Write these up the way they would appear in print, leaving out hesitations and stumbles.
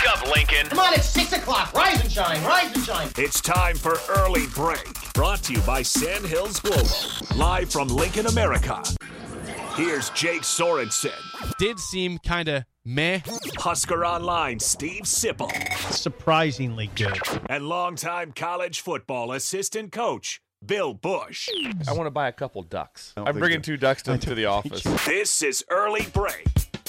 Wake up, Lincoln. Come on, it's 6 o'clock. Rise and shine, rise and shine. It's time for Early Break. Brought to you by Sandhills Global. Live from Lincoln, America. Here's Jake Sorensen. Did seem kind of meh. Husker Online, Steve Sipple. Surprisingly good. And longtime college football assistant coach, Bill Bush. I want to buy a couple ducks. I'm bringing 2 ducks to the office. This is Early Break.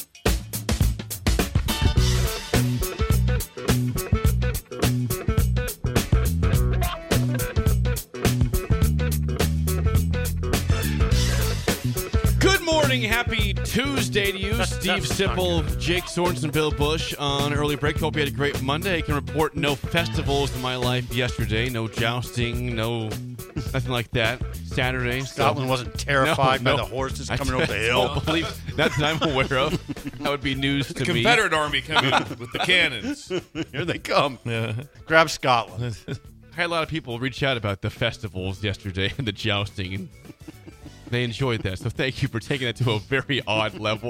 Good morning. Happy Tuesday to you. Steve Sipple, Jake Sorensen, Bill Bush on Early Break. Hope you had a great Monday. I can report no festivals in my life yesterday. No jousting, nothing like that. Saturday. Scotland wasn't terrified by the horses coming over the hill. I believe that's what I'm aware of. That would be news to me. Confederate Army coming with the cannons. Here they come. Grab Scotland. I had a lot of people reach out about the festivals yesterday and the jousting, and they enjoyed that. So thank you for taking it to a very odd level.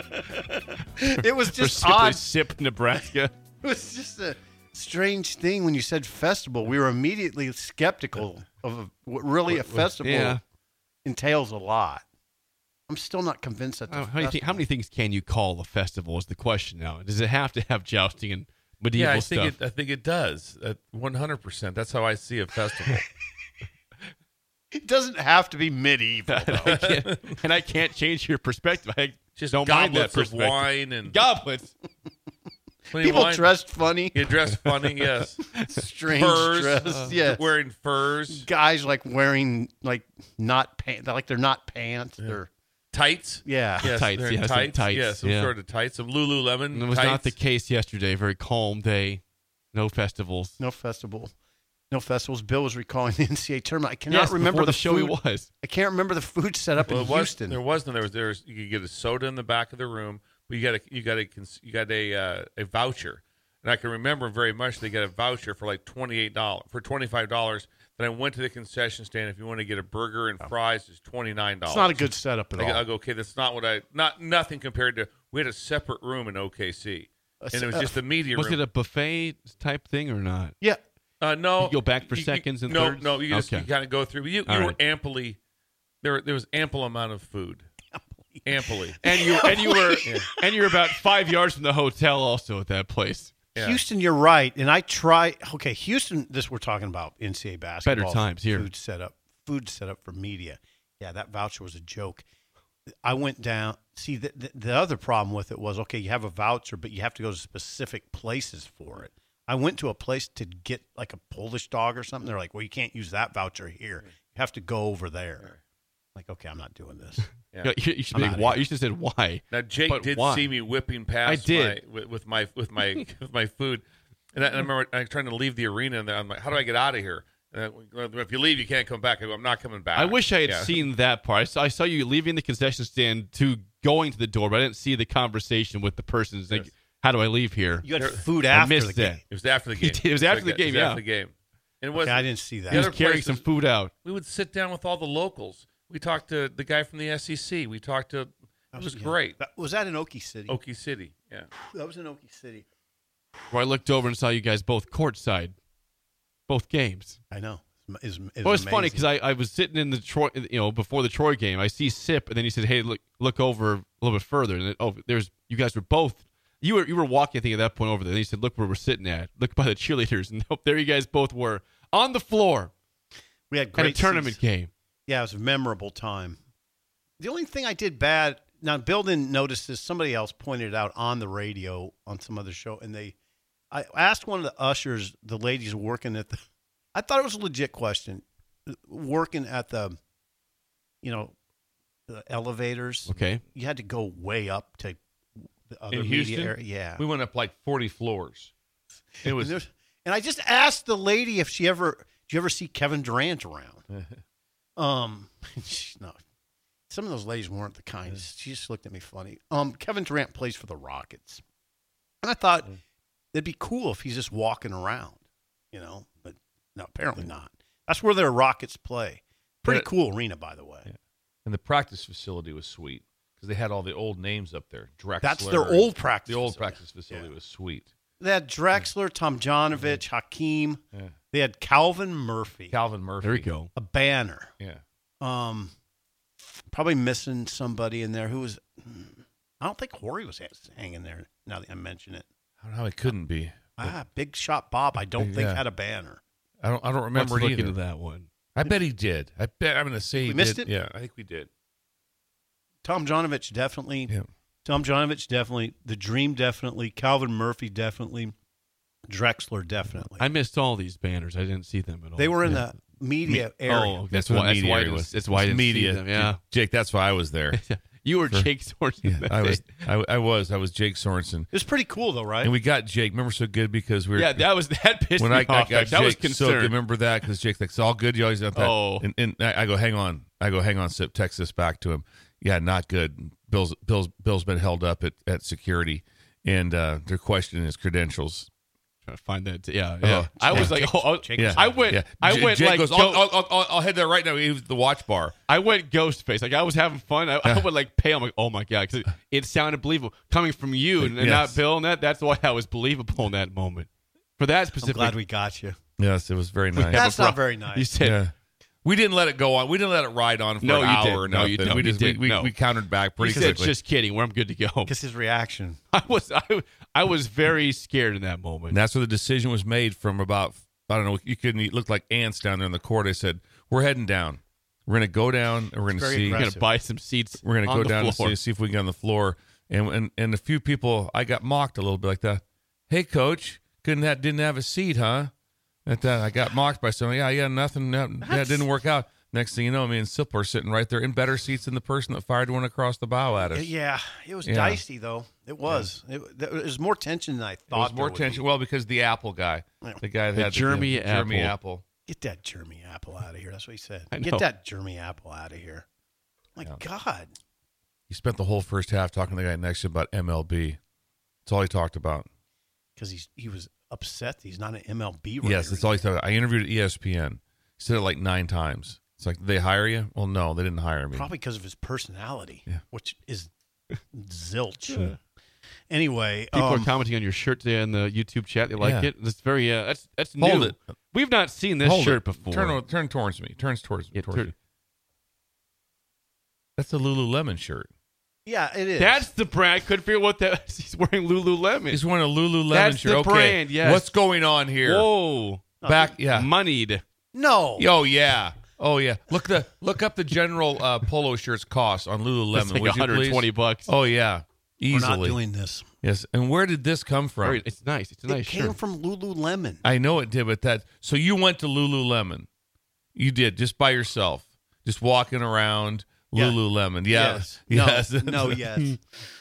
It was just for odd. Sip, Nebraska. It was just a strange thing when you said festival. We were immediately skeptical of what really a festival entails a lot. I'm still not convinced that. How many things can you call a festival is the question now. Does it have to have jousting and medieval stuff? I think it does. 100%. That's how I see a festival. It doesn't have to be medieval, though. I can't change your perspective. I Just don't mind that goblets of perspective. wine and Goblets. People dressed funny. You dress funny, yes. Strange furs, dress. Yeah. Wearing furs. Guys wearing not pants. Like they're not pants. They're tights. Yeah. Yes, Tights, they're in yeah, some tights. tights, Yeah, some yeah. sort of tights. Some Lululemon It was tights. not the case yesterday. Very calm day. No festivals. no festival. No festivals. Bill was recalling the NCAA tournament. I cannot Yes, remember before the show food. he was. I can't remember the food set up in Houston. There was you could get a soda in the back of the room, but you got a voucher. And I can remember very much they got a voucher for like $25. Then I went to the concession stand. If you want to get a burger and fries, it's $29. It's not a good setup at all. I go, okay, that's not what nothing compared to. We had a separate room in OKC, and it was just the media room. Was it a buffet type thing or not? Yeah. No, You go back for seconds and thirds? No, you just Okay. you kind of go through. You All were right. amply there was ample amount of food. Amply. And you were about 5 yards from the hotel also at that place. Yeah. Houston, you're right. And I try. Okay, Houston. This we're talking about NCAA basketball. Better times here. Food setup for media. Yeah, that voucher was a joke. I went down. See, the other problem with it was, okay, you have a voucher, but you have to go to specific places for it. I went to a place to get like a Polish dog or something. They're like, well, you can't use that voucher here. You have to go over there. Like, okay, I'm not doing this. Yeah. You should be like, why? You should have said why. Now Jake But did why? see me whipping past I did. with my food, and I remember I was trying to leave the arena, and I'm like, how do I get out of here? And if you leave, you can't come back. I go, I'm not coming back. I wish I had Yeah. seen that part. I saw you leaving the concession stand to going to the door, but I didn't see the conversation with the person. It's like, how do I leave here? You had food I after missed the that. game. It was after the game. It was after the game, yeah. After the game. And it was. Okay, I didn't see that. He was other carrying places- some food out. We would sit down with all the locals. We talked to the guy from the SEC. We talked to. It was great. Was that in Okie City? Okie City. Yeah. That was in Okie City. Where I looked over and saw you guys both courtside, both games. I know. It's Well, it's funny because I was sitting in the Troy, before the Troy game. I see Sip, and then he said, "Hey, look over a little bit further." And then, there's you guys were both. You were walking, I think, at that point over there. And he said, "Look where we're sitting at. Look by the cheerleaders." And there you guys both were on the floor We had at great a tournament seats. game. Yeah, it was a memorable time. The only thing I did bad, now Bill didn't notice this, somebody else pointed it out on the radio on some other show, and I asked one of the ushers, the ladies working at I thought it was a legit question, working at the elevators. Okay. You had to go way up to the other In media Houston, area. Yeah. we went up like 40 floors. It was. And I just asked the lady if did you ever see Kevin Durant around? No. Some of those ladies weren't the kindest. She just looked at me funny. Kevin Durant plays for the Rockets. And I thought it'd be cool if he's just walking around, but no, apparently not. That's where their Rockets play. Pretty cool arena, by the way. Yeah. And the practice facility was sweet because they had all the old names up there. Drexler. That's their old practice The old facility. practice facility was sweet. They had Drexler, Tomjanovich, Hakeem. Yeah. They had Calvin Murphy. Calvin Murphy. There you go. A banner. Yeah. Probably missing somebody in there who was. I don't think Horry was hanging there. Now that I mention it, I don't know how it couldn't be. Big Shot Bob. I don't think Yeah. had a banner. I don't remember Let's it look either. into that one. I bet he did. I'm going to say he missed did. it? Yeah, I think we did. Tomjanovich definitely. Yeah. Tomjanovich definitely. The Dream definitely. Calvin Murphy definitely. Drexler definitely. I missed all these banners. I didn't see them at all. They were in the media area. Oh, That's what the media area was. That's why I didn't media. see them. Yeah. Jake, that's why I was there. You were Jake Sorensen. Yeah, I was Jake Sorensen. It was pretty cool though, right? And we got Jake. Remember, so good because we were. Yeah, that pissed when me I off. got That Jake was so concerned. good. Remember that because Jake's like, it's all good. You always done that. Oh. And I go, hang on. Sip, text this back to him. Yeah, not good. Bill's been held up at security, and they're questioning his credentials. Trying to find that. Yeah. I was like, Yeah. I went. Yeah. I went Jake like. goes, I'll head there right now. He was at the watch bar. I went ghost face. Like I was having fun. I would like pale. I'm like, oh my god, because it sounded believable coming from you and Yes. not Bill. And that's why I was believable in that moment. For that I'm specific. glad we got you. Yes, it was very nice. That's not very nice. You said. Yeah. We didn't let it go on. We didn't let it ride on for No, an you hour didn't. or No, nothing. you don't. We You just didn't. we No. countered back He pretty said, quickly. just kidding. Where I'm good to go. Because his reaction. I was very scared in that moment. And that's where the decision was made from about, I don't know, you couldn't eat, looked like ants down there in the court. I said, we're heading down. We're going to go down and we're going to very see. We're aggressive. gonna buy some seats. We're going to on go the down floor. and see if we can get on the floor. And a few people, I got mocked a little bit like that. Hey, coach, didn't have a seat, huh? At that, I got mocked by someone. Yeah, nothing. It didn't work out. Next thing you know, me and Sip are sitting right there in better seats than the person that fired one across the bow at us. Yeah, it was Yeah. dicey though. It was. There was more tension than I It thought. was more there would tension. be. Well, because the Apple guy, Yeah. the guy that The had Jeremy Jeremy Apple. Apple. Get that Jeremy Apple out of here. That's what he said. I know. Get that Jeremy Apple out of here. My Yeah. God. He spent the whole first half talking to the guy next to him about MLB. That's all he talked about. Because he was upset that he's not an MLB writer. Yes, that's all he talked about. I interviewed at ESPN. He said it like 9 times. It's like, did they hire you? Well, no, they didn't hire me. Probably because of his personality, Yeah. which is zilch. Anyway, People are commenting on your shirt today in the YouTube chat. They like Yeah. it. It's very. That's Hold new. it. We've not seen this Hold shirt it. before. Turn towards me. Turns towards Yeah, towards you. That's the Lululemon shirt. yeah, it is. That's the brand. I couldn't figure what that. He's wearing Lululemon. He's wearing a Lululemon That's shirt. the Okay, brand, yes. What's going on here? Whoa. Back, yeah. Moneyed. no. Oh yeah. Oh yeah. Look up the general polo shirts cost on Lululemon. That's like would you please? $120. Oh yeah. We're Easily. not doing this. Yes. And where did this come from? Very- it's nice. It's a nice It came shirt. from Lululemon. I know it did, but that. So you went to Lululemon. You did just by yourself, just walking around Yeah. Lululemon. Yeah. Yes. No, yes.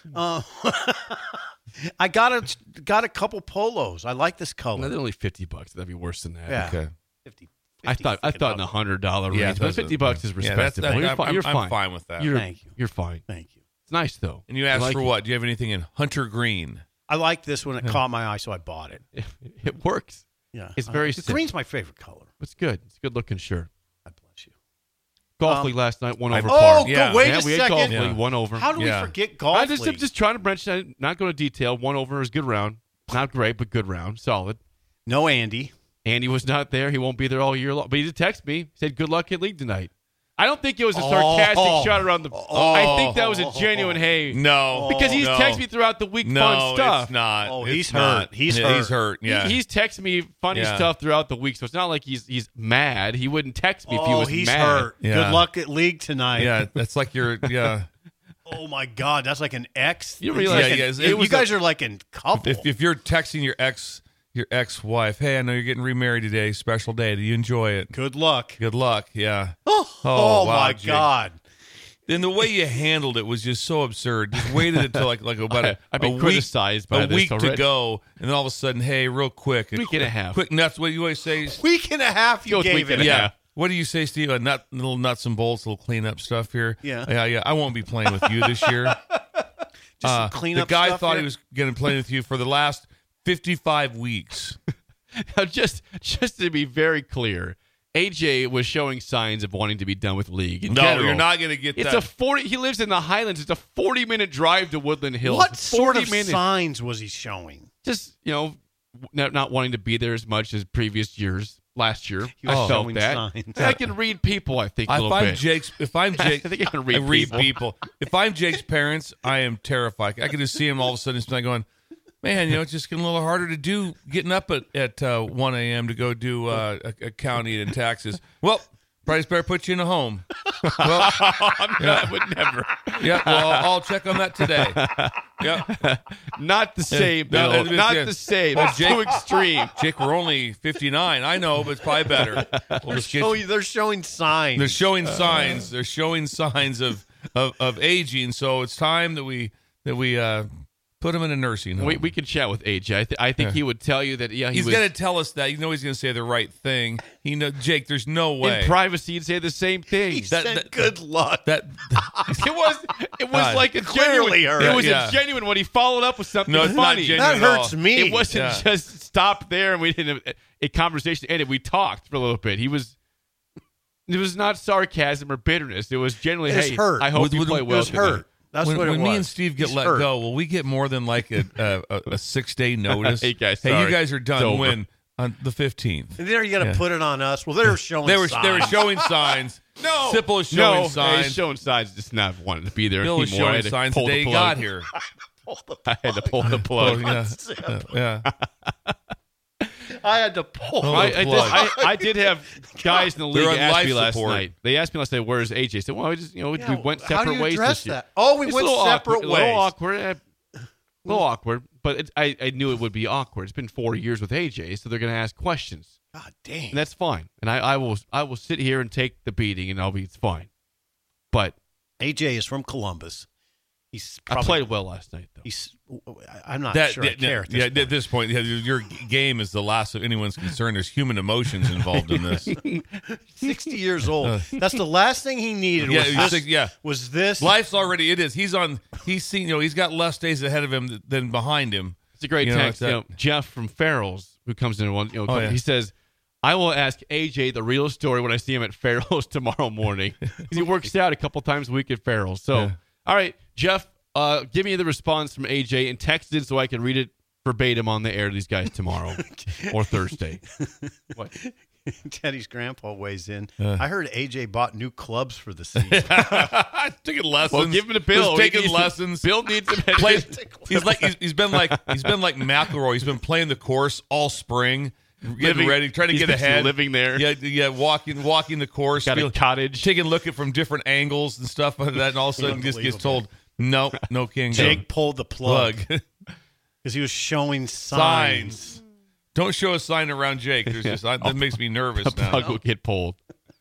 I got a couple polos. I like this color. They're only $50. That'd be worse than that. Yeah. Okay. 50, I thought in the $100 range, Yeah, but that's- $50 is Yeah, that's- respectable. You're fine. You're I'm fine. fine with that. Thank you. You're fine. Thank you. It's nice though. And you I asked like for it. what? Do you have anything in Hunter Green? I like this one. It caught my eye, so I bought it. It works. Yeah, It's very the simple. green's my favorite color. It's good. It's a good looking shirt. God bless you. Golf league last night, one over Oh, par. Yeah. wait yeah, a we had golf second. league, Yeah. one over. How do we Yeah. forget golf? I'm league? just trying to branch out, not go into detail. One over is a good round. Not great, but good round. Solid. No Andy. Andy was not there. He won't be there all year long. But he did text me. He said, good luck at league tonight. I don't think it was a sarcastic shot around the... I think that was a genuine, hey... No. Because he's no. texted me throughout the week No, fun stuff. it's not. Oh, It's he's not. hurt. He's Yeah, hurt. He's hurt. Yeah. He's texting me funny Yeah. stuff throughout the week, so it's not like he's mad. He wouldn't text me if he was he's mad. hurt. Yeah. Good luck at league tonight. yeah. That's like your yeah. Oh my God, that's like an ex. You realize- Yeah, It's like yeah, it you was guys are like a couple. If you're texting your ex-wife, hey, I know you're getting remarried today. Special day. Do you enjoy it? Good luck. Good luck. Yeah. Oh, wow, my Jake. God. Then the way you handled it was just so absurd. Just waited until like about I've been a week, criticized by a this week to already. go, and then all of a sudden, hey, real quick, Week and a half. quick nuts. What do you always say? Week and a half you Goes gave week it. and a Yeah. half. What do you say, Steve? Little nuts and bolts, little cleanup stuff here. Yeah. yeah. I won't be playing with you this year. Just some cleanup the guy stuff thought here. he was going to play with you for the last 55 weeks. Now, just to be very clear, AJ was showing signs of wanting to be done with league. In No, general. you're not going to get It's that. a 40. He lives in the Highlands. It's a 40-minute drive to Woodland Hills. What sort 40 of minutes. signs was he showing? Just not wanting to be there as much as previous years. Last year, He was I felt showing that. signs. I can read people, I think, a little bit. If I'm Jake, I think I can read people. If I'm Jake's parents, I am terrified. I can just see him all of a sudden just like going, man, it's just getting a little harder to do getting up at 1 a.m. to go do accounting and taxes. Well, probably better put you in a home. Well, I would never. Yeah, well, I'll check on that today. Yeah. Not the same, No, Bill. it's- Not yeah. the same. Well, That's too extreme. Jake, we're only 59. I know, but it's probably better. We'll just get They're showing signs. They're showing signs. They're showing signs of aging. So it's time that we put him in a nursing home. We can chat with AJ. I think he would tell you that. Yeah, he's was going to tell us that. He's going to say the right thing. Jake, there's no way. in privacy. He'd say the same thing. He said, "Good luck." it was like a Clearly genuine. hurt. It was Yeah. a genuine when he followed up with something No, it's not funny. genuine. That at all. hurts me. It wasn't Yeah. just stop there and we didn't have a conversation ended. We talked for a little bit. It was not sarcasm or bitterness. It was generally, It was hey, hurt. I hope Would- you would- play it well was tonight. hurt. That's when what it was. me and Steve get He's let hurt. go, will we get more than like a 6-day notice? Hey, guys, you sorry. guys are It's done over. when on the 15th. And there you got to Yeah. put it on us. Well, they're showing They were signs. showing signs. No, Sipple is showing no, signs. He's showing signs. Just not wanting to be there Bill anymore. is I showing had to signs the pull day the he plug. got here. I had to pull the Oh, plug. yeah. I had to pull. Oh, I did have guys in the They're league on ask life me last support. night. They asked me last night, "Where's AJ?" I said, "Well, we just we went how separate do you ways address this year." that? Oh, we It's went a little separate awkward, ways. A little awkward, but I knew it would be awkward. It's been 4 years with AJ, so they're going to ask questions, God dang. and that's fine. And I will sit here and take the beating, and it's fine. But AJ is from Columbus. He's I probably, played well last night, though. I'm not sure I care. At this point, your game is the last of anyone's concern. There's human emotions involved in this. 60 years old. That's the last thing he needed. Was this? Life's already. It is. He's seen. He's got less days ahead of him than behind him. It's a great You know, text. it's that- Jeff from Farrell's, who comes in one, yeah. he says, "I will ask AJ the real story when I see him at Farrell's tomorrow morning." 'Cause he works out a couple times a week at Farrell's. So, Yeah. all right, Jeff, give me the response from AJ and text it so I can read it verbatim on the air to these guys tomorrow or Thursday. What? Teddy's grandpa weighs in. I heard AJ bought new clubs for the season. Taking lessons. Well, give him to Bill. Just taking He needs- lessons. Bill needs him. He's been like McElroy. He's been playing the course all spring, getting ready, trying to he's get been ahead. living there. Yeah, walking the course. Got a cottage. taking a look at from different angles and stuff like that, and all of a sudden just gets told, no can't go. Jake pulled the plug because he was showing signs. Don't show a sign around Jake. There's just that makes me nervous The now. plug will get pulled.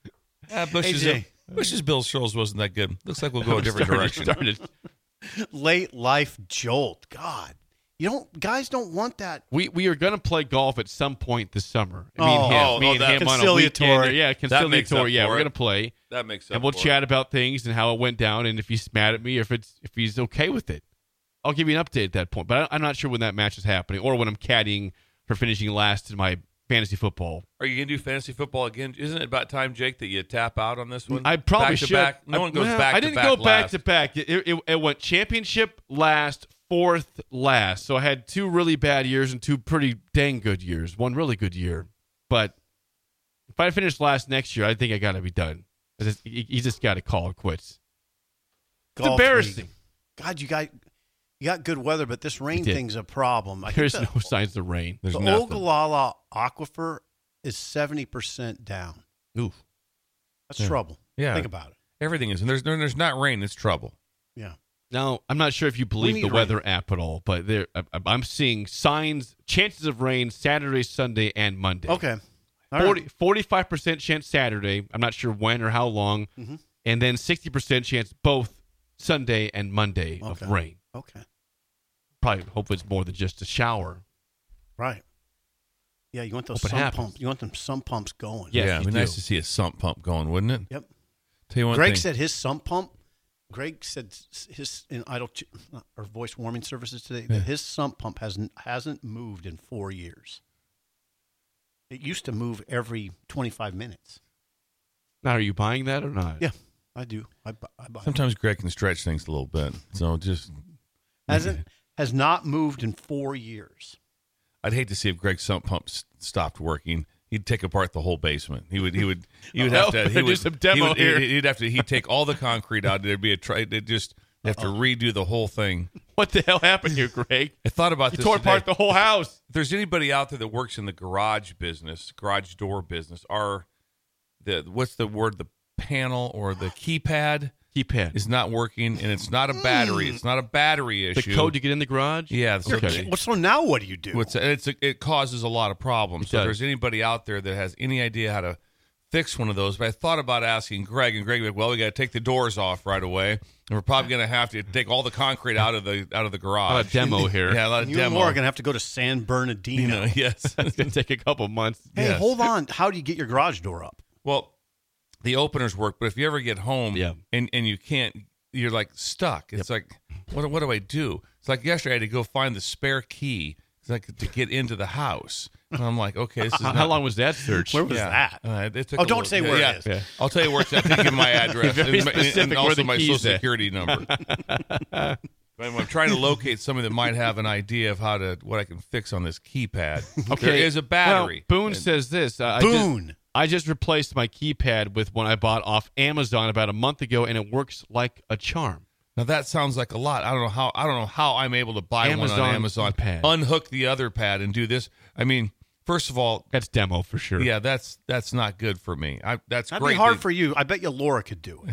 Bush's Bill Shoals wasn't that good. Looks like we'll go a different direction. Late life jolt. God, guys don't want that. We are going to play golf at some point this summer. Me that- and him on a conciliatory. weekend. Yeah, That makes up conciliatory. Yeah, for we're it. going to play. That makes sense. And we'll chat about things and how it went down and if he's mad at me or if he's okay with it. I'll give you an update at that point. But I'm not sure when that match is happening or when I'm caddying for finishing last in my fantasy football. Are you going to do fantasy football again? Isn't it about time, Jake, that you tap out on this one? I probably back to should. back? No one goes back I to didn't back go back last. to back. It went championship last, fourth last. So I had 2 really bad years and 2 pretty dang good years. 1 really good year. But if I finish last next year, I think I got to be done. You just got to call it quits. It's Golf embarrassing. league. God, you got good weather, but this rain did. thing's a problem. There's no signs of rain. There's the nothing. Ogallala Aquifer is 70% down. Oof. That's trouble. Yeah. Think about it. Everything is. And there's not rain. It's trouble. Yeah. Now, I'm not sure if you believe need the rain. weather app at all, but I'm seeing signs, chances of rain Saturday, Sunday, and Monday. Okay. All right. 45% chance Saturday. I'm not sure when or how long. Mhm. And then 60% chance both Sunday and Monday of Okay. rain. Okay. Probably, hopefully it's more than just a shower. Right. Yeah, you want those Hope it sump happens. pumps. You want them sump pumps going. Yes, yeah, it'd you be nice do. to see a sump pump going, wouldn't it? Yep. Tell you one Greg thing. said his sump pump. Greg said his in or voice warming services today that his sump pump hasn't moved in 4 years. It used to move every 25 minutes. Now, are you buying that or not? Yeah, I do. I buy. Sometimes Greg can stretch things a little bit. So just Has not moved in 4 years. I'd hate to see if Greg's sump pump stopped working. He'd take apart the whole basement. He would have to. He do some demo here. He'd take all the concrete out. There'd be they'd have to redo the whole thing. What the hell happened here, Greg? I thought about You this tore today. apart the whole house. If there's anybody out there that works in the garage door business, what's the word? The panel or the keypad is not working, and it's not a battery. It's not a battery issue. The code to get in the garage? Yeah. So Okay. So now what do you do? it causes a lot of problems. It So if does. there's anybody out there that has any idea how to fix one of those, but I thought about asking Greg, and Greg would be like, well, we got to take the doors off right away, and we're probably going to have to take all the concrete out of the A garage. demo here. Yeah, a lot of you demo. and Laura are going to have to go to San Bernardino. Yes. It's going to take a couple months. Hey, Yes. hold on. How do you get your garage door up? Well, the openers work, but if you ever get home Yeah. and you can't, you're like stuck. It's like, what do I do? It's like yesterday I had to go find the spare key to get into the house. And I'm like, okay, this is not, How long was that search? Where was that? It took Oh, a don't little- say where it is. Yeah. I'll tell you where it's at. I think give my address Very and specific where also the my key's social at. security number. I'm trying to locate somebody that might have an idea of what I can fix on this keypad. Okay. There is a battery. Well, Boone says this. Boone. I just replaced my keypad with one I bought off Amazon about a month ago, and it works like a charm. Now that sounds like a lot. I don't know how I'm able to buy one on Amazon, pad. unhook the other pad, and do this. I mean, first of all, That's demo for sure. yeah, that's not good for me. That's That'd great. be hard for you. I bet you Laura could do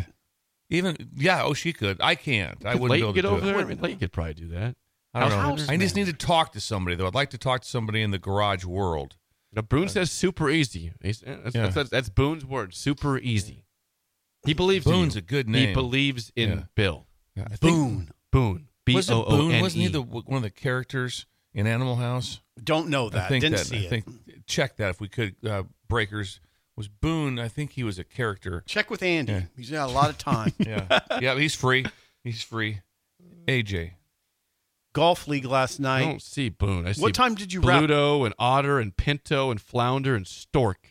it. She could. I can't. I wouldn't be Leighton able to get do over it. there. I mean, Leighton could probably do that. I don't know. House I just man. need to talk to somebody though. I'd like to talk to somebody in the garage world. Now, Boone says super easy. That's Boone's word. Super easy. He believes Boone's in a you. good He name. believes in Yeah. Bill. Yeah, I think- Boone. Boone. Was it Boone? B-O-O-N-E. Wasn't he one of the characters in Animal House? Don't know that. I think Didn't that. see I it. think check that if we could. Breakers was Boone. I think he was a character. Check with Andy. Yeah. He's got a lot of time. Yeah, yeah. He's free. He's free. AJ. Golf league last I night. don't see Boone. I see What time did you wrap Pluto and Otter and Pinto and Flounder and Stork.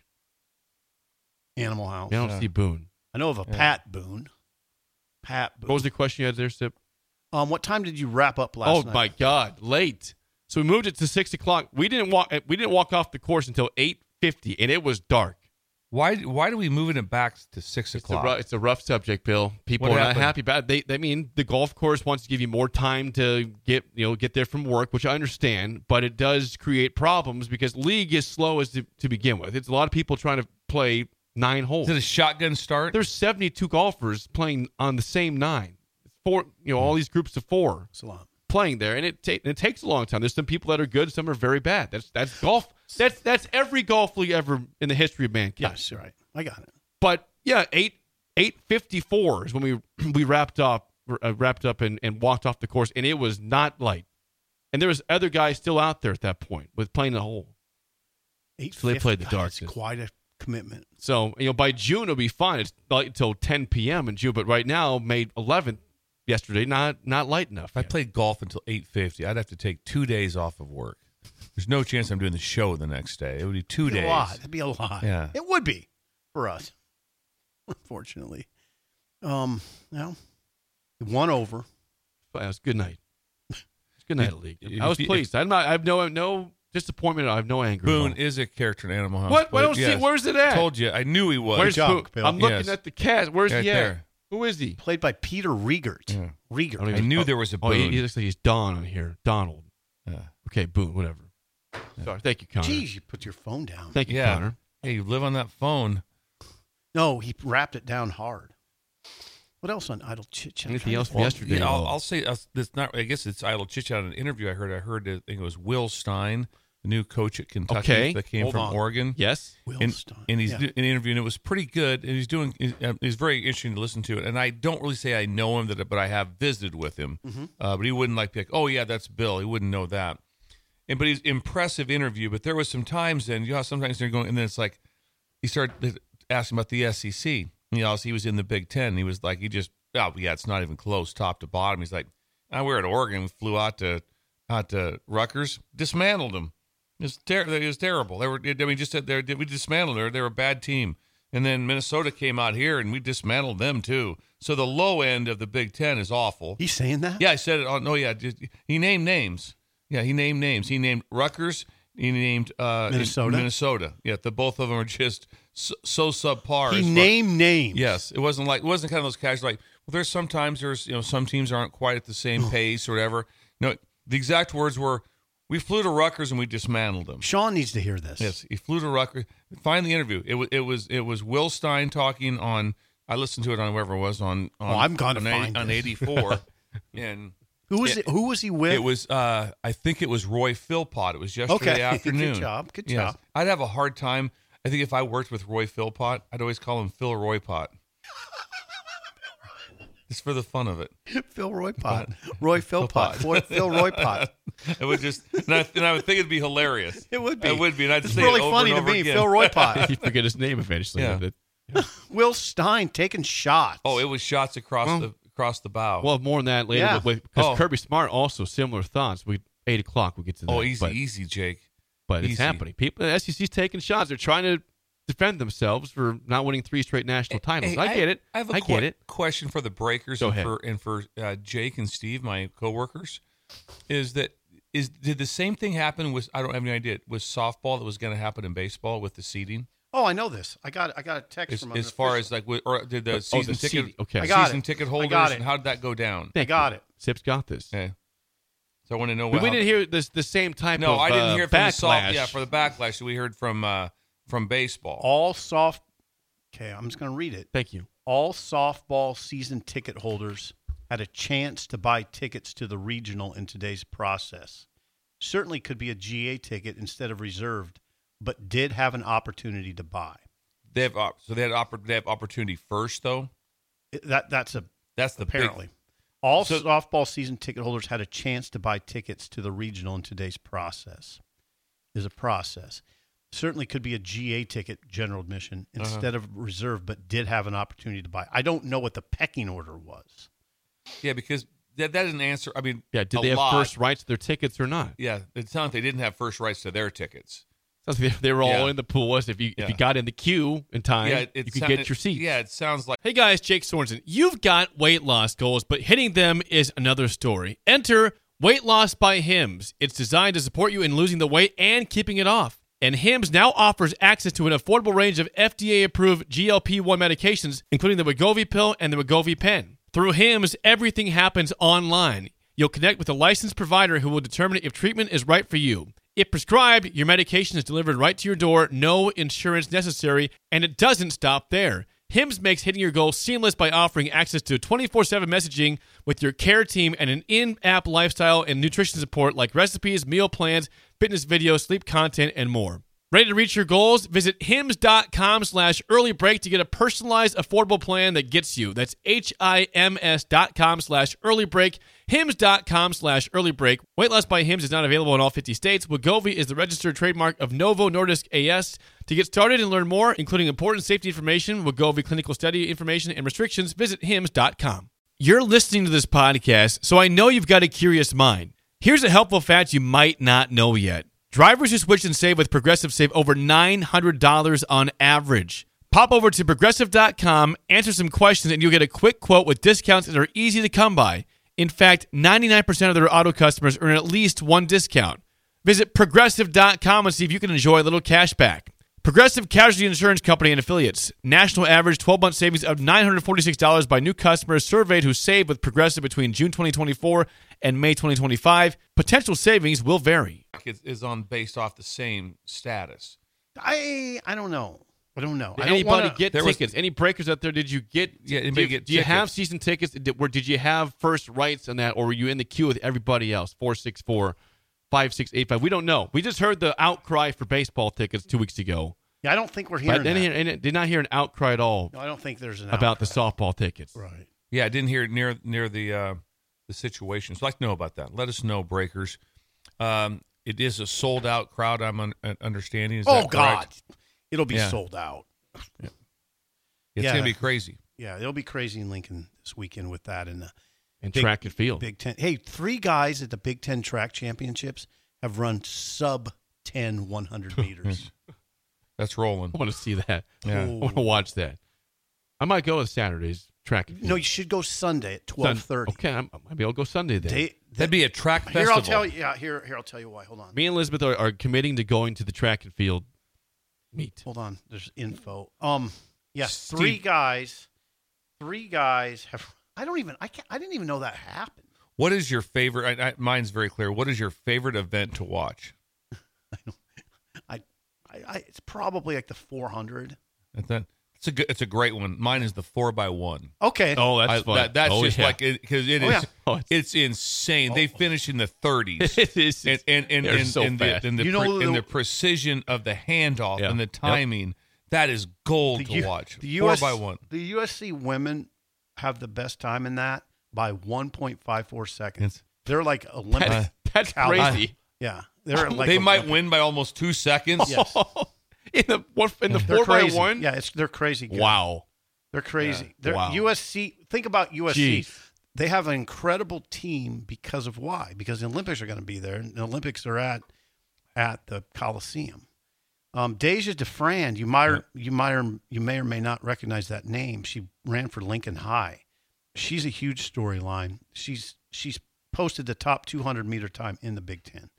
Animal House? I don't see Boone. I know of a Pat Boone. Pat Boone. What was the question you had there, Sip? What time did you wrap up last night? Oh my God, late. So we moved it to 6 o'clock. We didn't walk off the course until 8:50, and it was dark. Why do we moving it back to 6 o'clock? It's a rough subject, Bill. People What are happened? not happy about it. I mean, the golf course wants to give you more time to get there from work, which I understand, but it does create problems because league is slow to begin with. It's a lot of people trying to play 9 holes. Is it a shotgun start? There's 72 golfers playing on the same 9. Four, all these groups of 4 It's a lot. playing there, and it takes a long time. There's some people that are good, some are very bad. That's golf. That's every golf league ever in the history of mankind. Yes, you're right. I got it. But yeah, 8:54 is when we wrapped up and walked off the course, and it was not light. And there was other guys still out there at that point with playing the hole. 8:50. So they played the That's darkness. quite a commitment. So by June it'll be fine. It's light until 10 p.m. in June, but right now, May 11th, yesterday, not light enough. If I yet. played golf until 8:50, I'd have to take 2 days off of work. There's no chance I'm doing the show the next day. It would be 2 days. A lot. That'd be a lot. Yeah. It would be for us. Unfortunately. Well, one over. Well, it was good night. It's good night, league. if- I was if- pleased. I have no disappointment. I have no anger. Boone at all. is a character in Animal House. What? I but don't see. yes, Where's it at? Told you. I knew he was. Where's job, Boone? Bill. I'm looking Yes. at the cast. Where's Right he at? there. Who is he? Played by Peter Riegert. Yeah. Riegert. don't I even- knew there was a Oh, Boone. he looks like he's Don on here. Donald. Yeah. Okay, Boone. Whatever. Sorry. Thank you, Connor. Jeez, you put your phone down. Thank you, Yeah. Connor. Hey, you live on that phone. No, he wrapped it down hard. What else on Idle Chit Chat? Anything else from yesterday? Yeah, Will? I'll say it's not. I guess it's idle chit chat. In an interview I heard. I think it was Will Stein, the new coach at Kentucky Okay. that came Hold from on. Oregon. Yes. Will And, Stein. and he's Yeah. in an interview, and it was pretty good. And he's very interesting to listen to. And I don't really say I know him, but I have visited with him. But he wouldn't be like, oh yeah, that's Bill. He wouldn't know that. But he's impressive interview. But there was some times then, sometimes they're going, and then it's like he started asking about the SEC. He was in the Big Ten. And he was like, it's not even close, top to bottom. He's like, we're at Oregon. We flew out to Rutgers, dismantled them. It was terrible. We dismantled her. They were a bad team. And then Minnesota came out here, and we dismantled them too. So the low end of the Big Ten is awful. He's saying that? Yeah, I said it. Oh, no, yeah. He named names. Yeah, he named names. He named Rutgers. He named Minnesota. Yeah, the both of them are just so subpar. He named names. Yes, it wasn't kind of those casual like. Well, there's some teams aren't quite at the same pace or whatever. No, the exact words were, "We flew to Rutgers and we dismantled them." Sean needs to hear this. Yes, he flew to Rutgers. Find the interview. It was Will Stein talking on. I listened to it on wherever it was on. I'm going to find on 84 and. Who was he with? It was, I think it was Roy Philpott. It was yesterday afternoon. Good job. I'd have a hard time. I think if I worked with Roy Philpott, I'd always call him Phil Roypott. Just for the fun of it. Phil Roypott. Roy Philpott. Phil Roypott. It would just, and I would think it'd be hilarious. It would be. It would be. And I'd it's say really it over funny and to over me, again. Phil Roypott. You forget his name eventually. Yeah. Will Stein taking shots. Oh, it was shots across the bow. Well, more on that later. Yeah. Because Kirby Smart also similar thoughts. 8 o'clock we'll get to that. Oh, easy, Jake. But Easy. it's happening. People, the SEC's taking shots. They're trying to defend themselves for not winning 3 straight national titles. Hey, I get it. I have I get it. question for the Breakers Go and for Jake and Steve, my coworkers, did the same thing happen with, I don't have any idea, with softball that was going to happen in baseball with the seeding? Oh, I know this. I got a text from as far as like, or did the season ticket seeding. Okay. I got season it. ticket I holders got it. and how did that go down? I got it. Sip's got this. Yeah. So I want to know But we didn't hear the same type No, of I didn't hear from the backlash. for the backlash that we heard from baseball. Okay, I'm just going to read it. Thank you. All softball season ticket holders had a chance to buy tickets to the regional in today's process. Certainly could be a GA ticket instead of reserved, but did have an opportunity to buy. They have opportunity first though. That's the apparently. Big, All softball season ticket holders had a chance to buy tickets to the regional in today's process. There's a process. Certainly could be a GA ticket, general admission, instead of reserve, but did have an opportunity to buy. I don't know what the pecking order was. Yeah, because that doesn't answer. I mean, Yeah, did they have first rights to their tickets or not? Yeah, it's not like they didn't have first rights to their tickets. Sounds like they were all in the pool. If you got in the queue in time, you could get your seat. Yeah, it sounds like. Hey guys, Jake Sorensen. You've got weight loss goals, but hitting them is another story. Enter Weight Loss by Hims. It's designed to support you in losing the weight and keeping it off. And Hims now offers access to an affordable range of FDA-approved GLP-1 medications, including the Wegovy pill and the Wegovy pen. Through Hims, everything happens online. You'll connect with a licensed provider who will determine if treatment is right for you. If prescribed, your medication is delivered right to your door, no insurance necessary, and it doesn't stop there. Hims makes hitting your goals seamless by offering access to 24/7 messaging with your care team and an in-app lifestyle and nutrition support like recipes, meal plans, fitness videos, sleep content, and more. Ready to reach your goals? Visit hims.com/earlybreak to get a personalized, affordable plan that gets you. That's HIMS.com/earlybreak. HIMS.com/earlybreak. Weight Loss by Hims is not available in all 50 states. Wegovy is the registered trademark of Novo Nordisk AS. To get started and learn more, including important safety information, Wegovy clinical study information, and restrictions, visit HIMS.com. You're listening to this podcast, so I know you've got a curious mind. Here's a helpful fact you might not know yet. Drivers who switch and save with Progressive save over $900 on average. Pop over to Progressive.com, answer some questions, and you'll get a quick quote with discounts that are easy to come by. In fact, 99% of their auto customers earn at least one discount. Visit Progressive.com and see if you can enjoy a little cash back. Progressive Casualty Insurance Company and Affiliates. National average 12-month savings of $946 by new customers surveyed who saved with Progressive between June 2024 and May 2025. Potential savings will vary. Is based off the same status. I don't know. I don't know. Did anybody get tickets? Any breakers out there? Did you get? Yeah, anybody get Do you have tickets? season tickets? Did you have first rights on that, or were you in the queue with everybody else? 464-5685. We don't know. We just heard the outcry for baseball tickets 2 weeks ago. Yeah, I don't think we're hearing that. Did not hear an outcry at all. No, I don't think there's an about outcry. the softball tickets. Right. Yeah, I didn't hear it near the situation. So I'd like to know about that. Let us know, Breakers. It is a sold out crowd. I'm understanding. Is that correct? God, it'll be sold out. Yeah. It's gonna be crazy. Yeah, it'll be crazy in Lincoln this weekend with that and track and field. Big Ten. Hey, 3 guys at the Big Ten track championships have run sub 10 100 meters. That's rolling. I want to see that. Yeah. I want to watch that. I might go with Saturday's track and field? No, you should go Sunday at 12:30. Okay, maybe I'll go Sunday then. That'd be a track festival. Here, I'll tell you. Yeah, here I'll tell you why. Hold on. Me and Elizabeth are committing to going to the track and field meet. Hold on. There's info. Yes, Steve- three guys have. I didn't even know that happened. What is your favorite? Mine's very clear. What is your favorite event to watch? It's probably like the 400. It's a great one. Mine is the 4x1. Okay. Oh, that's fun. That's just yeah. like because it Oh, is. yeah. It's insane. They finish in the 30s. It is. They're so fast. The precision of the handoff Yeah. and the timing. That is gold to watch. 4x1. The USC women have the best time in that by 1.54 seconds. They're like Olympic. That's caliber. crazy. Yeah, they're like They might Olympic. win by almost 2 seconds. Yes. in the They're 4x1. Yeah, they're crazy good. Wow. They're crazy. Yeah. They're Wow. USC. Think about USC. Jeez. They have an incredible team because of why? Because the Olympics are going to be there, and the Olympics are at the Coliseum. Deja DeFrand, you may or may not recognize that name. She ran for Lincoln High. She's a huge storyline. She's posted the top 200-meter time in the Big Ten,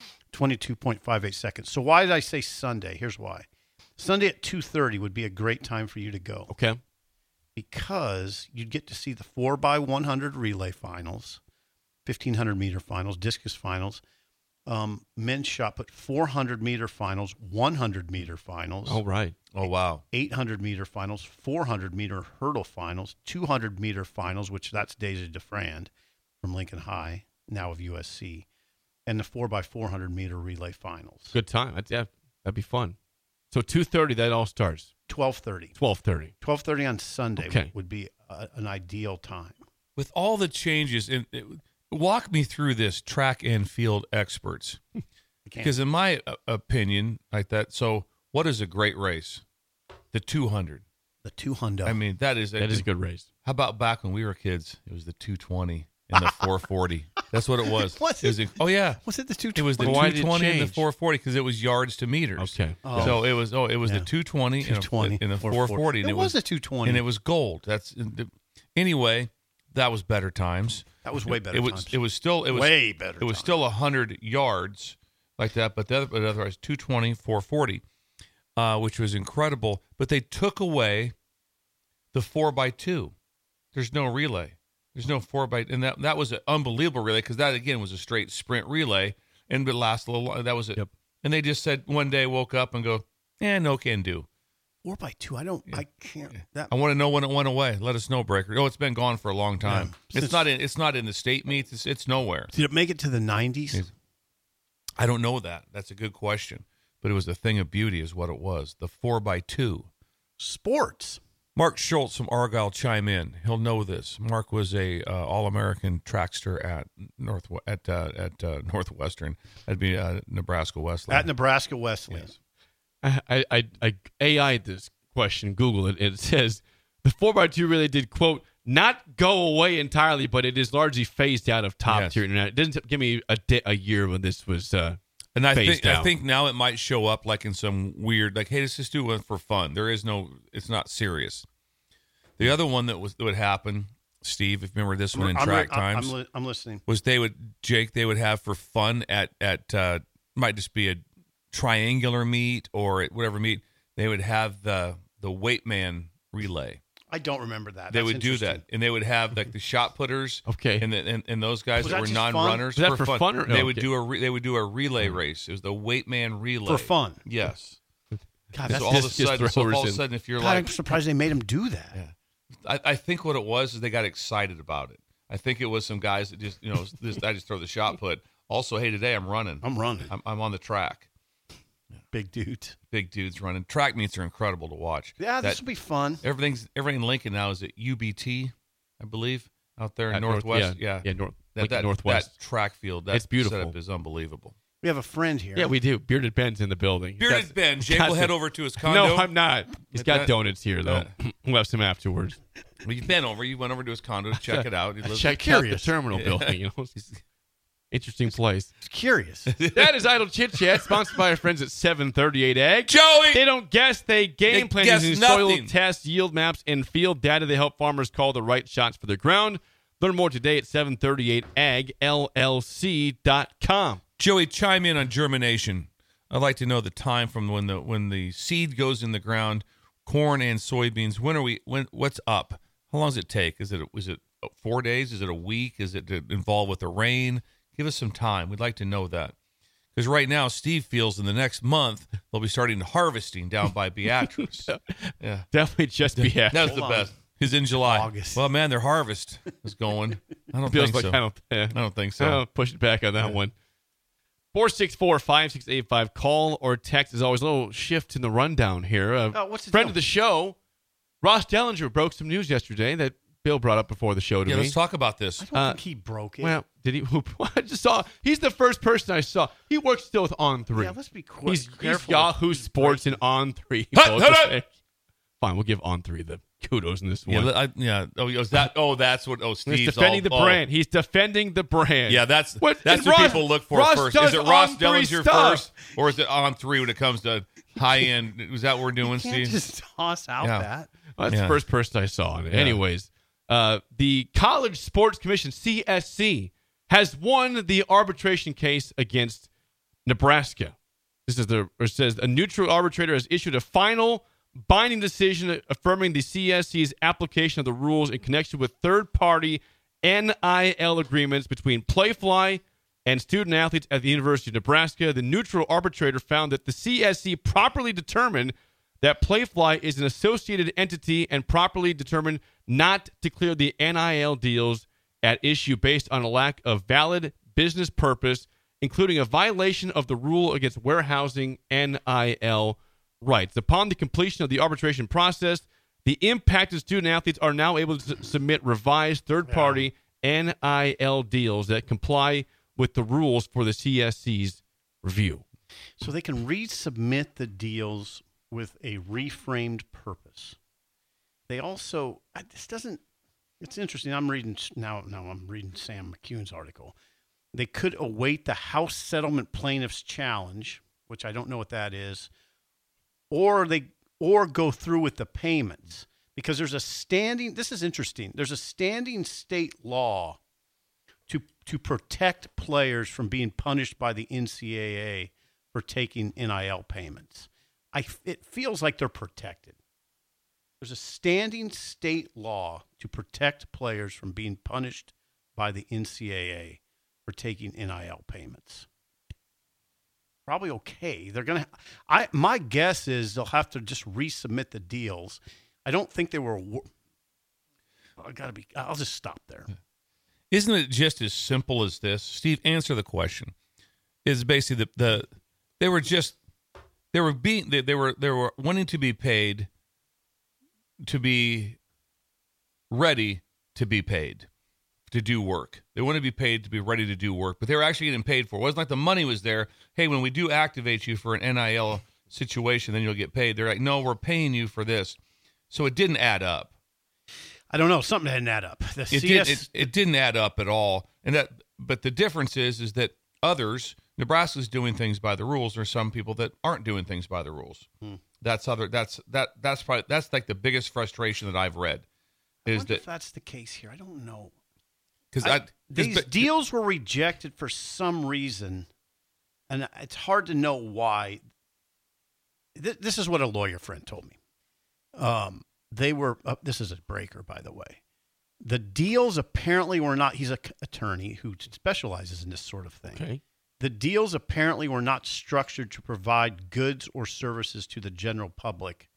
22.58 seconds. So why did I say Sunday? Here's why. Sunday at 2:30 would be a great time for you to go. Okay. Because you'd get to see the 4x100 relay finals, 1,500-meter finals, discus finals, men's shot put 400-meter finals, 100-meter finals. All right. Oh, wow. 800-meter finals, 400-meter hurdle finals, 200-meter finals, which that's Deja DeFrand from Lincoln High, now of USC, and the 4x400-meter relay finals. Good time. That'd be fun. So 2:30, that all starts. 12:30. 12:30. 12:30 on Sunday Okay. would be an ideal time. With all the changes, walk me through this, track and field experts. Because in my opinion, like that, so what is a great race? The 200. The 200. I mean, that is That is a good race. How about back when we were kids? It was the 220 and the 440. That's what it was. Was it? it? Oh yeah. Was it the 220? It was the Well, why did it 220 and the change? 440 because it was yards to meters. Okay. So it was the 220 220 and the 440. And It was a 220. and it was gold. Anyway. That was better times. That was way better times. It was way better. It was still 100 yards like that, but otherwise 220, 440, which was incredible. But they took away the 4x2. There's no relay. There's no 4x, and that was an unbelievable relay because that again was a straight sprint relay, and it lasted a little. That was it. Yep. And they just said one day woke up and go, no can do. 4x2. I can't. That, I want to know when it went away. Let us know, Breaker. Oh, it's been gone for a long time. Yeah. It's not in the state meets. It's nowhere. did it make it to the 90s? I don't know that. That's a good question. But it was a thing of beauty is what it was. The 4x2. Sports. Mark Schultz from Argyle chime in. He'll know this. Mark was a All-American trackster at Northwestern. That'd be Nebraska Wesleyan. At Nebraska Wesleyan. Yes. I AI'd this question, Google it, and it says the 4x2 really did, quote, not go away entirely, but it is largely phased out of top tier internet. It doesn't give me a year when this was And I phased out. think now it might show up like in some weird, like, hey, let's just do one for fun. It's not serious. The other one that would happen, Steve, if you remember this one in track times, I'm listening. was they would have for fun at might just be a triangular meet or at whatever meet, they would have the weight man relay. I don't remember that. They That's would do interesting. that, and they would have like the shot putters, Okay. and those guys Was that that were just fun? non-runners. Was that for fun or- they oh, would okay. do a relay race. It was the weight man relay For fun. Yes. God, So that's all of a discus sudden, throwers if you're God, like, I'm surprised they made him do that. yeah. I think what it was is they got excited about it. I think it was some guys that just I just throw the shot put. Also, hey, today I'm running. I'm running. I'm on the track. Big dudes. Big dudes running. Track meets are incredible to watch. Yeah, this will be fun. Everything in Lincoln now is at UBT, I believe, out there in At Northwest. Lincoln Northwest. That track field. That It's beautiful. setup is unbelievable. We have a friend here. Yeah, we do. Bearded Ben's in the building. Bearded Ben, Jake got will head some- over to his condo. No, I'm not. He's got that- donuts here, though. We'll have some afterwards. Well, you've been over. You went over to his condo to check it out. He lives- Check out the curious. terminal building. You know? Interesting place. It's curious. That is Idle Chit Chat, sponsored by our friends at 738 Ag. Joey! They don't guess, they game They plan guess using nothing. soil tests, yield maps, and field data. They help farmers call the right shots for their ground. Learn more today at 738agllc.com. Joey, chime in on germination. I'd like to know the time from when the seed goes in the ground, corn and soybeans. What's up? How long does it take? Is it 4 days? Is it a week? Is it involved with the rain? Give us some time. We'd like to know that. Because right now, Steve feels in the next month, they'll be starting harvesting down by Beatrice. Yeah. Definitely just be happy. That's the best. He's in July. August. Well, man, their harvest is going. I don't Feels think like so. I don't think so. I'll push it back on that one. 464-5685. Call or text. As always, a little shift in the rundown here. What's the friend deal? of the show, Ross Dellinger, broke some news yesterday that Bill brought up before the show to Yeah, me. let's talk about this. I don't think he broke it. Well, did he? I just saw. He's the first person I saw. He works still with On3. Yeah, let's be quick. He's careful. Yahoo Sports and On3. Hut, both hut, the hut. same. Fine, we'll give On3 the kudos in this Yeah, one. Oh, is that? Oh, that's what. Oh, He's Steve's defending the all, brand. He's defending the brand. Yeah, that's What- what and Ross- people look for Ross first. does Is it Ross On3 Dellinger stuff. first, or is it On3 when it comes to high end? Is that what we're doing, You can't Steve? just toss out Yeah. that. Well, that's Yeah. the first person I saw on it. Anyways, the College Sports Commission, CSC, has won the arbitration case against Nebraska. It says a neutral arbitrator has issued a final binding decision affirming the CSC's application of the rules in connection with third-party NIL agreements between Playfly and student athletes at the University of Nebraska. The neutral arbitrator found that the CSC properly determined that Playfly is an associated entity and properly determined not to clear the NIL deals at issue based on a lack of valid business purpose, including a violation of the rule against warehousing NIL rights. Upon the completion of the arbitration process, the impacted student athletes are now able to submit revised third-party NIL deals that comply with the rules for the CSC's review. So they can resubmit the deals with a reframed purpose. They also, this doesn't, it's interesting. I'm reading I'm reading Sam McCune's article. They could await the House Settlement Plaintiffs Challenge, which I don't know what that is, or go through with the payments, because there's a standing, this is interesting, there's a standing state law to protect players from being punished by the NCAA for taking NIL payments. It feels like they're protected. There's a standing state law to protect players from being punished by the NCAA for taking NIL payments. Probably okay. They're gonna. My guess is they'll have to just resubmit the deals. I don't think they were. I'll just stop there. Isn't it just as simple as this? Steve, answer the question. Is basically they were wanting to be paid to be ready to be paid to do work. They want to be paid to be ready to do work, but they were actually getting paid for it. It wasn't like the money was there. Hey, when we do activate you for an NIL situation, then you'll get paid. They're like, no, we're paying you for this. So it didn't add up. I don't know. Something didn't add up. It didn't add up at all. But the difference is that Nebraska's doing things by the rules. There's some people that aren't doing things by the rules. That's like the biggest frustration that I've read. I wonder if that's the case here. I don't know. Because these deals were rejected for some reason, and it's hard to know why. This is what a lawyer friend told me. They were. This is a breaker, by the way. The deals apparently were not. He's an attorney who specializes in this sort of thing. Okay. The deals apparently were not structured to provide goods or services to the general public,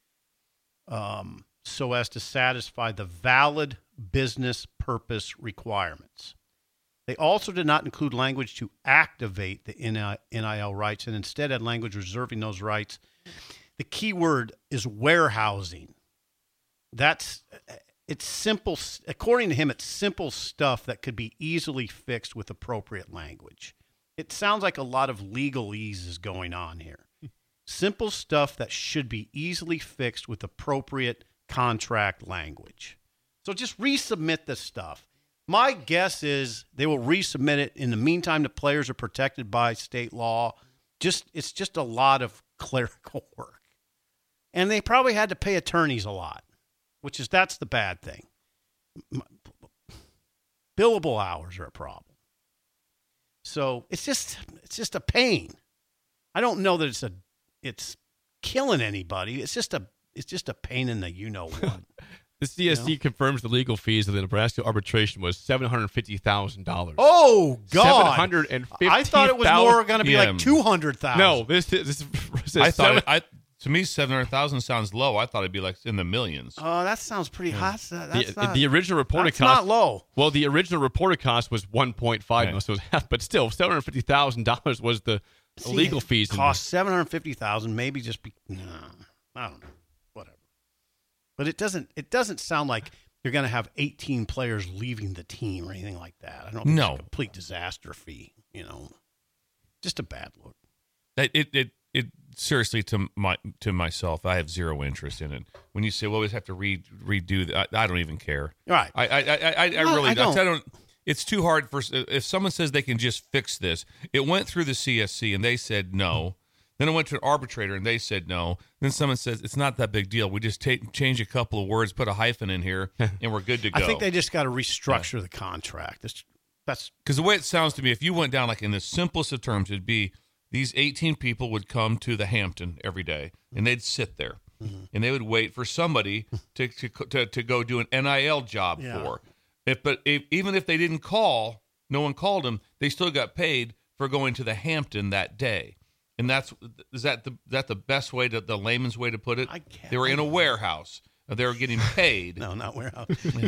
so as to satisfy the valid business purpose requirements. They also did not include language to activate the NIL rights, and instead had language reserving those rights. The key word is warehousing. It's simple. According to him, it's simple stuff that could be easily fixed with appropriate language. It sounds like a lot of legalese is going on here. Simple stuff that should be easily fixed with appropriate contract language. So just resubmit this stuff. My guess is they will resubmit it. In the meantime, the players are protected by state law. It's just a lot of clerical work. And they probably had to pay attorneys a lot, that's the bad thing. Billable hours are a problem. So it's just a pain. I don't know that it's killing anybody. It's just a pain in the you-know-what. The CSC confirms the legal fees of the Nebraska arbitration was $750,000. Oh God! $750,000. I thought it was more going to be like $200,000. No, this I thought to me 700,000 sounds low. I thought it'd be like in the millions. Oh, that sounds pretty hot. The original reported that's cost not low. Well, the original reported cost was 1.5 million, so it was half, but still $750,000 was the legal fees. Cost $750,000, maybe just be I don't know, whatever. But it doesn't sound like you're going to have 18 players leaving the team or anything like that. I don't think it's a complete disaster fee. Just a bad look. It seriously, to myself, I have zero interest in it. When you say, well, we have to redo that, I don't even care. All right. I really don't. It's too hard for if someone says they can just fix this. It went through the CSC and they said no. Then it went to an arbitrator and they said no. Then someone says it's not that big deal. We just change a couple of words, put a hyphen in here, and we're good to go. I think they just got to restructure the contract. That's because the way it sounds to me, if you went down like in the simplest of terms, it'd be these 18 people would come to the Hampton every day and they'd sit there and they would wait for somebody to go do an NIL job for. Even if they didn't call, no one called them, they still got paid for going to the Hampton that day. And is that the best way the layman's way to put it? I guess. They were in a warehouse. They were getting paid. No, not warehouse.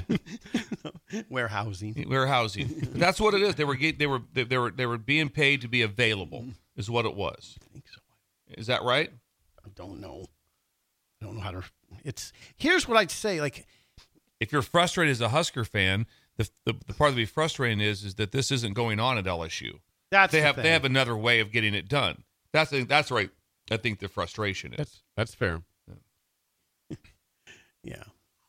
Warehousing. Warehousing. That's what it is. They were being paid to be available. Is what it was. I think so. Is that right? I don't know how to. Here's what I'd say. Like, if you're frustrated as a Husker fan, the part that be frustrating is that this isn't going on at LSU. They have another way of getting it done. That's right. I think the frustration is. That's fair. Yeah.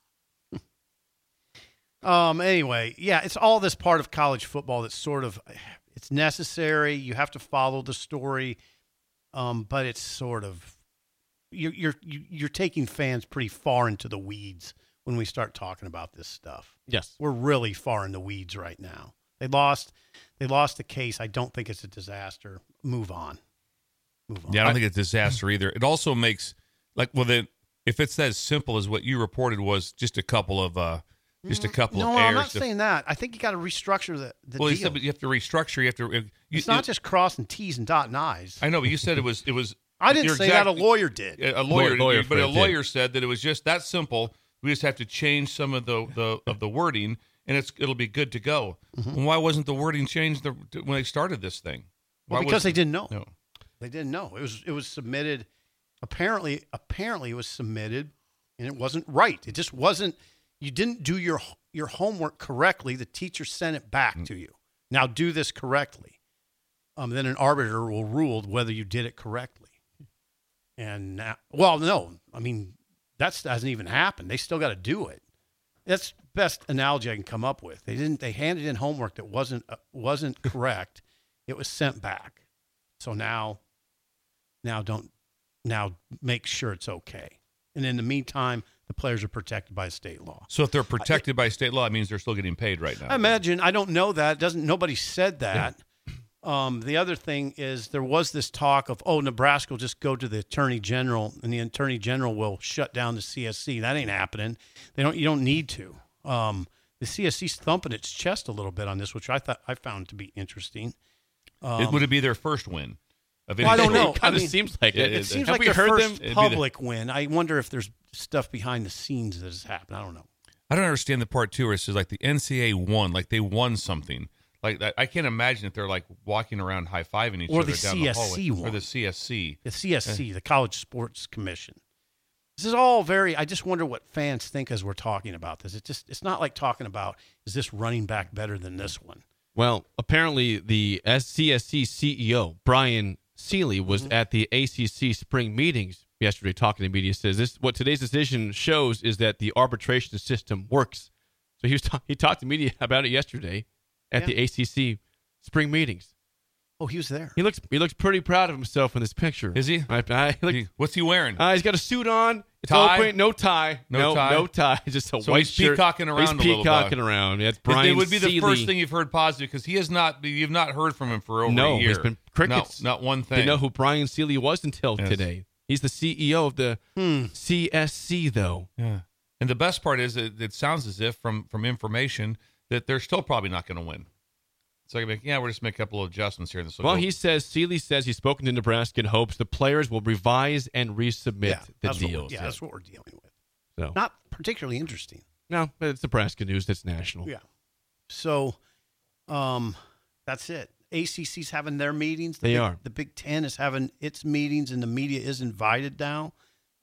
Anyway, yeah, it's all this part of college football that's sort of it's necessary. You have to follow the story, but it's sort of you're taking fans pretty far into the weeds when we start talking about this stuff. Yes, we're really far in the weeds right now. They lost the case. I don't think it's a disaster. Move on. Yeah, I don't think it's a disaster either. It also makes if it's as simple as what you reported was just a couple of errors. No, I'm not saying that. I think you got to restructure the deal. You said, but you have to restructure. You have to. It's not just crossing T's and dotting I's. I know, but you said it was. I didn't say that. A lawyer did. A lawyer said that it was just that simple. We just have to change some of the wording, and it'll be good to go. Mm-hmm. And why wasn't the wording changed when they started this thing? Because they didn't know. No. They didn't know. It was submitted. Apparently it was submitted, and it wasn't right. It just wasn't. You didn't do your homework correctly. The teacher sent it back to you. Now do this correctly. Then an arbiter will rule whether you did it correctly. And now, no, I mean that hasn't even happened. They still got to do it. That's the best analogy I can come up with. They handed in homework that wasn't correct. It was sent back. So now make sure it's okay. And in the meantime, the players are protected by state law. So if they're protected by state law, it means they're still getting paid right now. I imagine. I don't know that. Nobody said that. Yeah. The other thing is there was this talk of, Nebraska will just go to the Attorney General and the Attorney General will shut down the CSC. That ain't happening. You don't need to. The CSC's thumping its chest a little bit on this, which I found to be interesting. Would it be their first win? I don't know. It kind of seems like it. It seems like their first public win. I wonder if there's stuff behind the scenes that has happened. I don't know. I don't understand the part too where it says like the NCAA won, like they won something. Like that, I can't imagine if they're like walking around high-fiving each other down the hallway. Or the CSC. The CSC, the College Sports Commission. This is all I just wonder what fans think as we're talking about this. It's not like talking about, is this running back better than this one? Well, apparently the CSC CEO, Brian Seeley, was at the ACC spring meetings yesterday talking to media. Says what today's decision shows is that the arbitration system works. So he talked to media about it yesterday at the ACC spring meetings. Oh, he was there. He looks pretty proud of himself in this picture. Is he? What's he wearing? He's got a suit on. It's Tie? open. No tie. No tie? No tie. Just a So white he's shirt. peacocking around He's a little bit. peacocking around. Yeah, it's Brian It would be the Seeley. first thing you've heard positive because you've not heard from him for over No, a year. he's been crickets. Not one thing. Didn't know who Brian Seeley was until Yes. today. He's the CEO of the CSC, though. Yeah. And the best part is that it sounds as if from information that they're still probably not going to win. So we're just make a couple of adjustments here. Well, Seeley says he's spoken to Nebraska and hopes the players will revise and resubmit the deals. That's what we're dealing with. So Not particularly interesting. no, but it's Nebraska news. That's national. Yeah. So, that's it. ACC's having their meetings. They are. The Big Ten is having its meetings, and the media is invited now.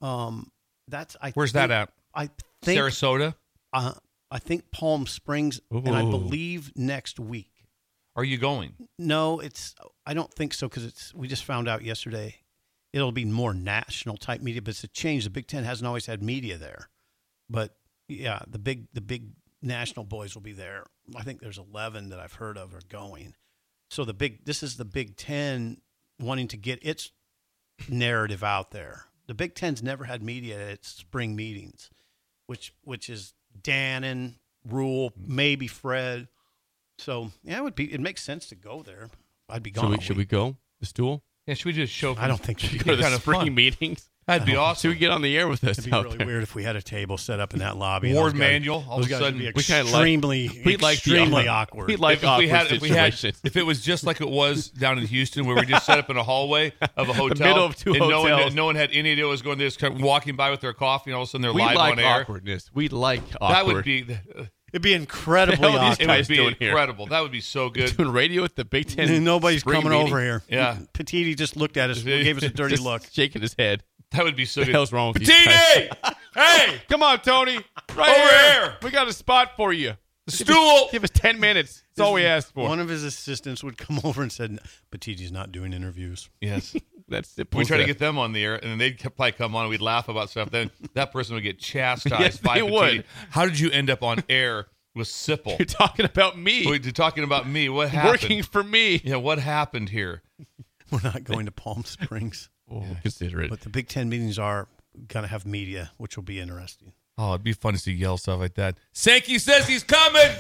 Where's that at? I think Sarasota? I think Palm Springs, and I Ooh. believe next week. Are you going? No, I don't think so because we just found out yesterday. It'll be more national type media, but it's a change. The Big Ten hasn't always had media there, but yeah, the big national boys will be there. I think there's 11 that I've heard of are going. So this is the Big Ten wanting to get its narrative out there. The Big Ten's never had media at its spring meetings, which is Dannon, Rule, maybe Fred. So yeah, it makes sense to go there. I'd be gone. Should we go? The stool? Yeah, should we just show? I don't think we Should we should go to the kind of spring fun. meetings? That'd be Should awesome. we get on the air with us? It'd be out really there? weird if we had a table set up in that lobby. Ward Those guys- Manual, all of Those a guys sudden, would be we kinda like- extremely the- awkward. We like awkward situations. If it was just like it was down in Houston, where we just set up in a hallway of a hotel, middle of two and hotels. no one had any idea what was going. They just kept walking by with their coffee, and all of a sudden they're We live like on air. awkwardness. We like awkward. That would be. It'd be incredibly What the hell are these It awkward. guys would be doing here? incredible. That would be so good. doing radio at the Big Ten. Nobody's spring coming meeting? over here. Yeah. Petiti just looked at us, gave us a dirty Just look. shaking his head. That would be so What the good. hell's wrong with these Petite! guys? Hey, Come on, Tony. Right Over here. here. We got a spot for you. the stool. Give us 10 minutes. That's all we asked for. One of his assistants would come over and said, Petiti's not doing interviews. Yes. That's it. We try to get them on the air, and then they'd probably come on, and we'd laugh about stuff. Then that person would get chastised Yes, by they Petiti. would. How did you end up on air with Sipple? You're talking about me. You're talking about me. What happened? Working for me. Yeah, what happened here? We're not going to Palm Springs. Oh, consider it. But the Big Ten meetings are going to have media, which will be interesting. Oh, it'd be fun to see yell stuff like that. Sankey says he's coming.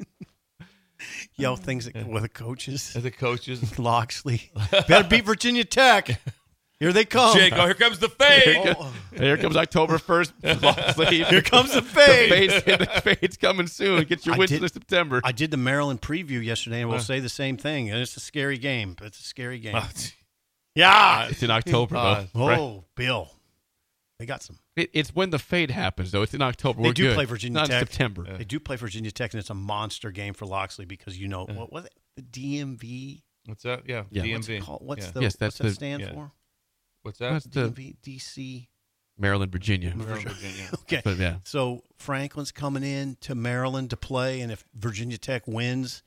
Yell things with the coaches. As the coaches, Loxley. Better beat Virginia Tech. Here they come. Jake. Oh, here comes the fade. Here comes October 1st. Here comes the fade. The fade's coming soon. Get your I wins did- in September. I did the Maryland preview yesterday, and we'll say the same thing. And it's a scary game. It's a scary game. Yeah. It's in October, though. Oh, Right? Bill. They got some. It's when the fade happens, though. It's in October. They We're do good. play Virginia Not Tech. in September. They do play Virginia Tech, and it's a monster game for Loxley because, what was it? The DMV? What's that? Yeah, Yeah. DMV. What's it called? What's Yeah. the, Yes, that's what's that the- stand yeah. for? What's that? That's the DMV, DC. Maryland, Virginia. Virginia. Okay. But, yeah. So Franklin's coming in to Maryland to play, and if Virginia Tech wins,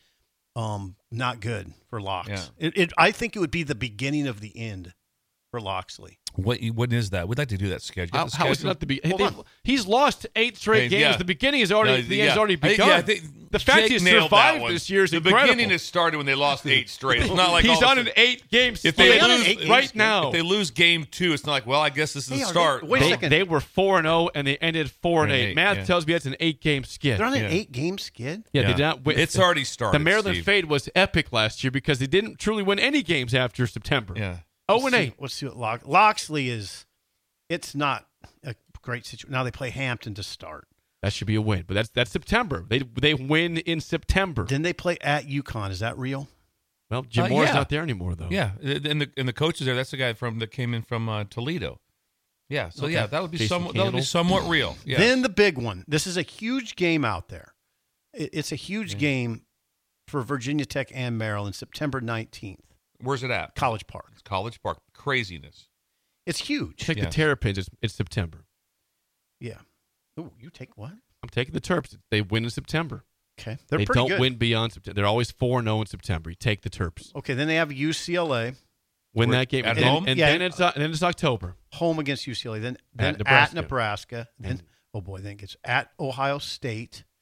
not good for Lox. Yeah. I think it would be the beginning of the end for Loxley. When is that? We'd like to do that schedule. How is it not the beginning? He's lost 8 straight Hey, games. yeah. The beginning is already the end's already begun. I think the fact Jake he's nailed that survived one. this year is the incredible. beginning has started when they lost 8 straight. It's not like he's all of a on an sudden- 8-game If they split lose right now. if they lose game 2, it's not like, well, I guess this is Hey, the are they- start. wait a They, second. they were 4-0 and they ended 4-8. 8, Math yeah. tells me that's an 8-game skid. They're on an Yeah. 8-game skid. Yeah, they did not win. It's already started. The Maryland Steve. fade was epic last year because they didn't truly win any games after September. Yeah. 0-8. Let's see what Loxley is. It's not a great situation. Now they play Hampton to start. That should be a win, but that's September. They win in September. Then they play at UConn. Is that real? Well, Jim Moore's yeah. not there anymore though. Yeah, and the coach is there. That's the guy that came in from Toledo. Yeah, so Okay. yeah, that would be Jason Candle. somewhat real. Yeah. Then the big one. This is a huge game out there. It's a huge game for Virginia Tech and Maryland, September 19th, Where's it at? College Park. It's College Park. Craziness. It's huge. Take Yes. the Terrapins. It's September. Yeah. Ooh, you take what? I'm taking the Terps. They win in September. Okay. They're They pretty don't good. win beyond September. They're always 4-0 in September. You take the Terps. Okay, then they have UCLA Win that game at and, home? and Yeah. then it's October. home against UCLA, then At at Nebraska. Nebraska. Then oh boy, then it gets at Ohio State,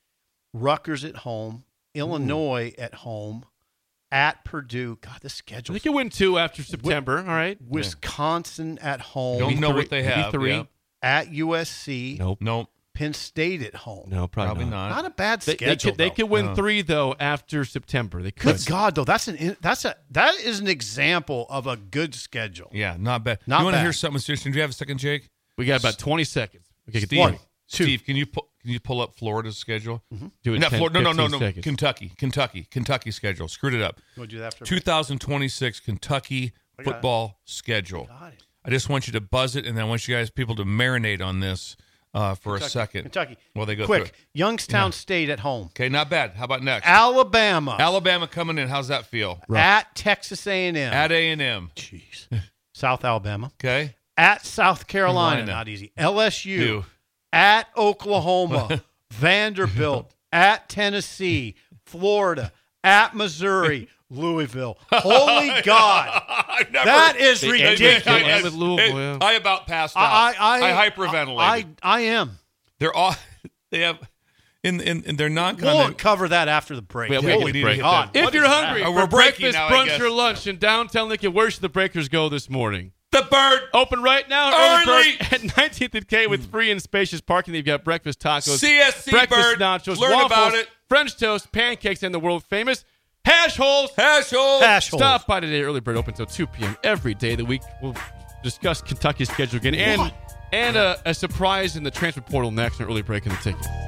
Rutgers at home, Illinois at home, at Purdue. God, this schedule. They can win 2 after September. All right. Wisconsin at home. Don't know what they maybe have. 3. Yeah. At USC. Nope. Penn State at home. No, probably not. Not a bad They schedule. could win 3 though after September. They could. Good God, though, that is an example of a good schedule. Yeah, not bad. Not you want to bad. hear something serious? Do you have a second, Jake? We got about 20 seconds. Okay, Steve, one, Steve, can you pull up Florida's schedule? do it. Not 10, Florida, no, 15 seconds. Kentucky schedule. Screwed it up. We'll do that after 2026 Kentucky football schedule. Got it. I just want you to buzz it, and then I want you people to marinate on this for a second. Kentucky. Well, they go through Quick. it. Youngstown State at home. Okay, not bad. How about next? Alabama. Alabama coming in. How's that feel? At Texas A&M. At A&M. Jeez. South Alabama. Okay. At South Carolina. Carolina. Not easy. LSU. You. At Oklahoma. Vanderbilt. At Tennessee. Florida. At Missouri. Louisville. Holy God. That is They end with- ridiculous. they end with Louisville, yeah. I about passed out. I hyperventilated. I am. They're all. They have in their We'll non-con. cover that after the break. Yeah, we Holy need to hit God. that. If What you're is that? hungry We're for breaking breakfast, now, I brunch, guess. or lunch in downtown Lincoln, where should the Breakers go this morning? The bird. Open right now, Early. Bird at 19th and K with free and spacious parking. They've got breakfast tacos, CSC breakfast Bird. nachos, Learn waffles, about it. French toast, pancakes, and the world famous hash holes. Hash hole. Hash holes. Stop by today. Early Bird open until 2 p.m. every day of the week. We'll discuss Kentucky's schedule again and a surprise in the transfer portal next. An early break in the ticket.